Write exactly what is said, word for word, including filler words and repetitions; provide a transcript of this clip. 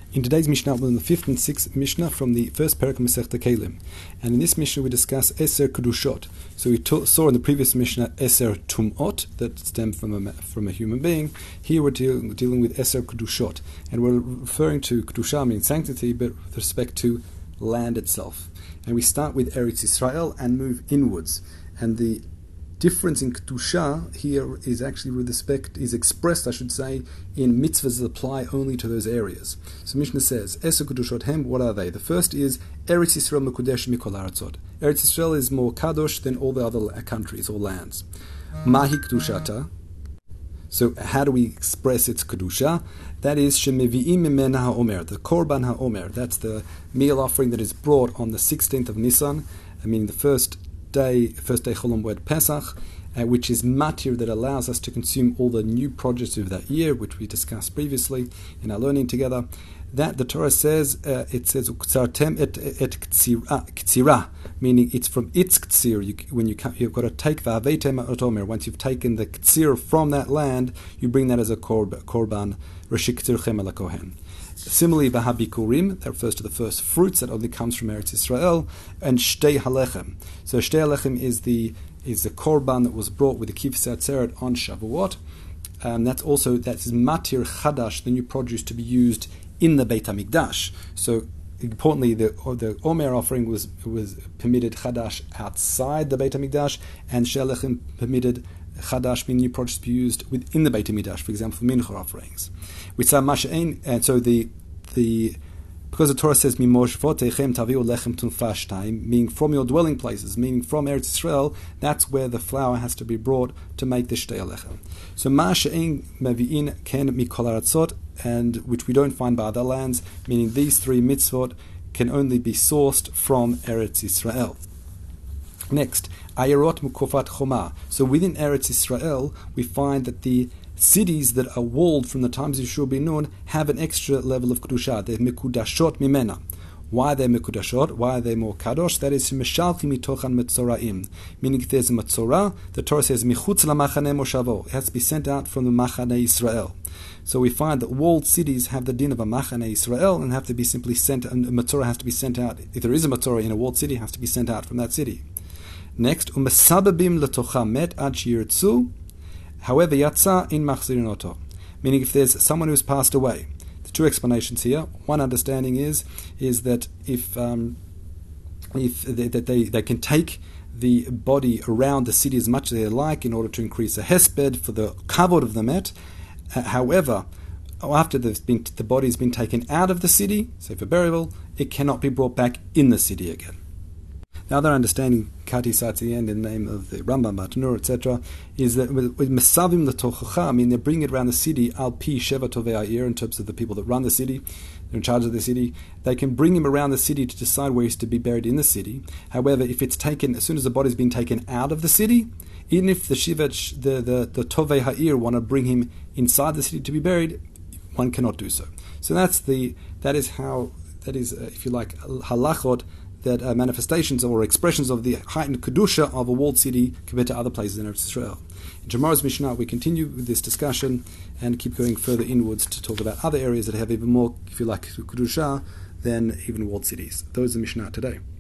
In today's Mishnah, we're in the fifth and sixth Mishnah from the first parak of Masechta Kelim. And in this Mishnah, we discuss Eser Kedushot. So we t- saw in the previous Mishnah Eser Tum'ot, that stemmed from a, from a human being. Here we're deal- dealing with Eser Kedushot. And we're referring to Kedusha, meaning sanctity, but with respect to land itself. And we start with Eretz Yisrael and move inwards. And the difference in Kedusha here is actually with respect, is expressed, I should say, in mitzvahs that apply only to those areas. So Mishnah says, Eser Kedushot Hem, what are they? The first is Eretz Yisrael Mekudesh Mikol Haratzot. Eretz Yisrael is more kadosh than all the other countries or lands. Mahi Kedushata. So how do we express its Kedusha? That is Shemevi'im Mimena HaOmer, the Korban HaOmer. That's the meal offering that is brought on the sixteenth of Nisan, I mean the first day, first day Chol Moed Pesach, uh, which is matir, that allows us to consume all the new produce of that year, which we discussed previously in our learning together. That the Torah says, uh, it says Uktsartem et et ktsira, meaning it's from its ktsir. You, when you you've got to take va'aveitem otomer. Once you've taken the ktsir from that land, you bring that as a korban, korban reshik ktsirchem ala kohen. Similarly, Bahabikurim, that refers to the first fruits that only comes from Eretz Yisrael, and Shtei Halechem. So Shtei Halechem is the is the korban that was brought with the Kifsei Atzeret on Shavuot. Um, that's also that's matir chadash, the new produce to be used in the Beit Hamikdash. So importantly, the the Omer offering was was permitted chadash outside the Beit Hamikdash, and Shtei Halechem permitted Chadash, meaning new produce to be used within the Beit HaMikdash, for example, for mincha offerings. With some masha'in, and so the the because the Torah says mimoshvotechem taviu lechem tunfashtaim, meaning from your dwelling places, meaning from Eretz Yisrael, that's where the flour has to be brought to make the shtei lechem. So masha'in mevi'in ken mikol haratzot, and which we don't find by other lands, meaning these three mitzvot can only be sourced from Eretz Yisrael. Next, Ayarot Mukofat Choma. So within Eretz Yisrael, we find that the cities that are walled from the times of Yeshua ben Nun have an extra level of Kedusha. They're Mekudashot Mimena. Why are they Mekudashot? Why are they more Kadosh? That is, Meshalchi Mitochan Metzoraim. Meaning if there's a Metzorah, the Torah says, Michutz LaMachane Moshavo. It has to be sent out from the Machane Yisrael. So we find that walled cities have the din of a Machane Yisrael and have to be simply sent, and a Metzorah has to be sent out. If there is a Metzorah in a walled city, it has to be sent out from that city. Next, umesababim letocha met ad shirtzu. However, yatsa in machzirin oto, meaning if there's someone who's passed away. The two explanations here. One understanding is is that if um, if they, that they they can take the body around the city as much as they like in order to increase a hesped for the kavod of the met. Uh, however, after the, been, the body has been taken out of the city, say for burial, it cannot be brought back in the city again. The other understanding, Kati cites at the end in the name of the Rambam, Batanur, et cetera, is that with Mesavim L'Tochacha, I mean, they're bringing it around the city, Al Pi Sheva Tovei Ha'ir, in terms of the people that run the city, they're in charge of the city. They can bring him around the city to decide where he's to be buried in the city. However, if it's taken, as soon as the body's been taken out of the city, even if the Shivach, the, the, the Tovei Ha'ir want to bring him inside the city to be buried, one cannot do so. So that's the, that is how, that is, uh, if you like, halachot, that uh, manifestations or expressions of the heightened kedusha of a walled city compared to other places in Eretz Israel. In tomorrow's Mishnah, we continue with this discussion and keep going further inwards to talk about other areas that have even more, if you like, kedusha than even walled cities. Those are the Mishnah today.